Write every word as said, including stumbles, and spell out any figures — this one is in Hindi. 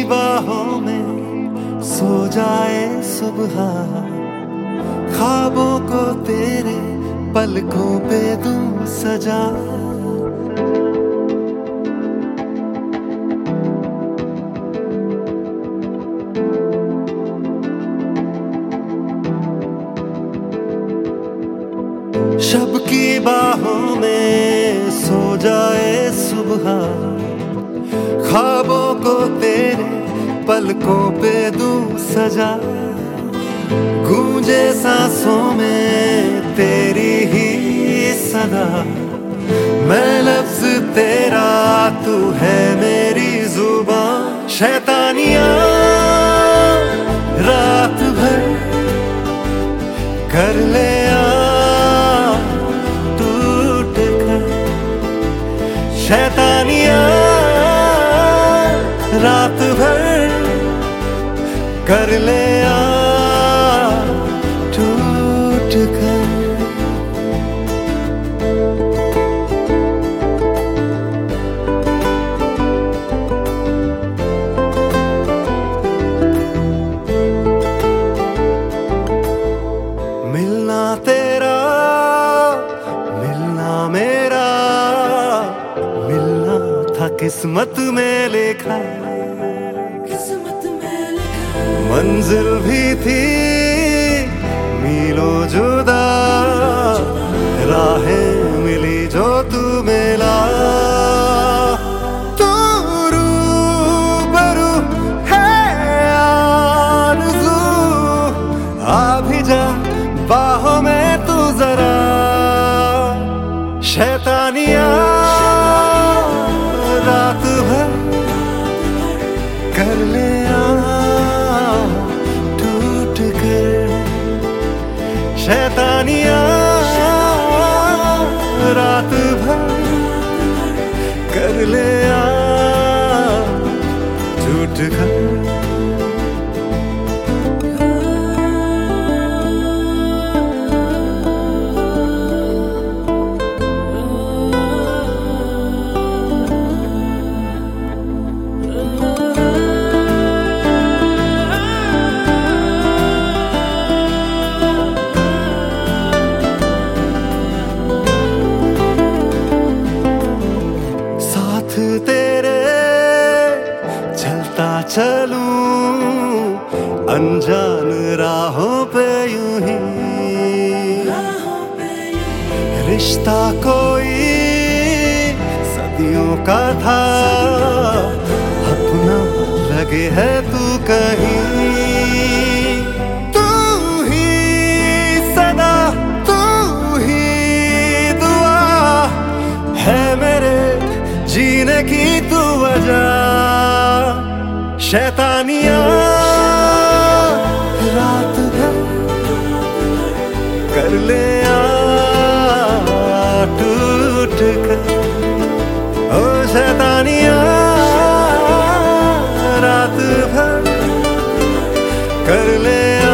बाहों में सो जाए सुबह, ख्वाबों को तेरे पलकों पे दूं सजा। शब की बाहों में सो जाए सुबह, ख्वाबों को तेरे पलकों पे दूं सजा। गूंजे सांसों में तेरी ही सदा, मैं लफ्ज तेरा तू है मेरी जुबान। शैतानियां रात भर कर ले शैतानियां रात भर कर ले आ टूट कर। मिलना तेरा मिलना मेरा, था किस्मत में लिखा, किस्मत में लिखा। मंजिल भी थी मीलों जुदा, राहें मिली जो तू मिला। तू रूबरू है आरज़ू, आ भी जा बाहों में तू जरा। शैतानियां रात भर कर ले आ टूट कर। शैतानियां रात भर कर ले आ टूट कर। तेरे चलता चलूं अनजान राहों पे यूं ही, रिश्ता कोई सदियों का था, अपना लगे है तू कहीं। तू ही सदा तू ही दुआ है मेरे जीने की तू वजह। शैतानियां रात भर कर ले आ टूट कर। ओ शैतानियां रात भर कर ले आ